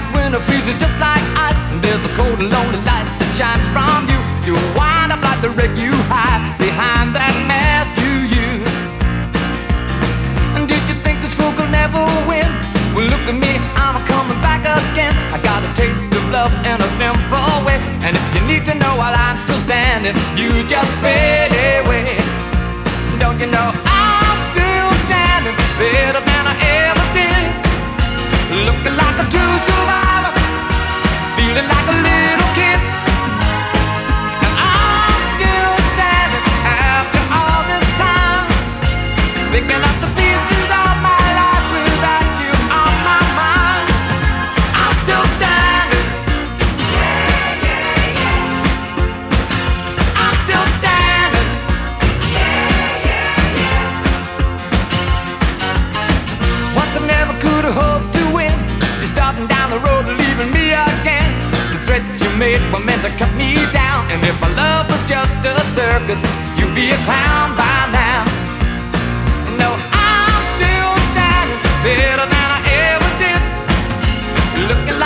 winter freezes just like ice, and there's a cold and lonely light that shines from you. You wind up like the wreck you hide behind that mask you use. And did you think this fool could never win? Well, look at me, I'm coming back again. I got a taste of love in a simple way, and if you need to know while I'm still standing, you just fade away. Don't you know I'm still standing better than I ever did, looking like a true survivor, feeling like a little kid. And I'm still standing after all this time, picking up the pieces of my life without you on my mind. I'm still standing. Yeah, yeah, yeah. I'm still standing. Yeah, yeah, yeah. Once I never could have hoped to win. You're starting down the road and leaving me again. The threats you made were meant to cut me down, and if my love was just a circus, you'd be a clown by now. No, I'm still standing better than I ever did, looking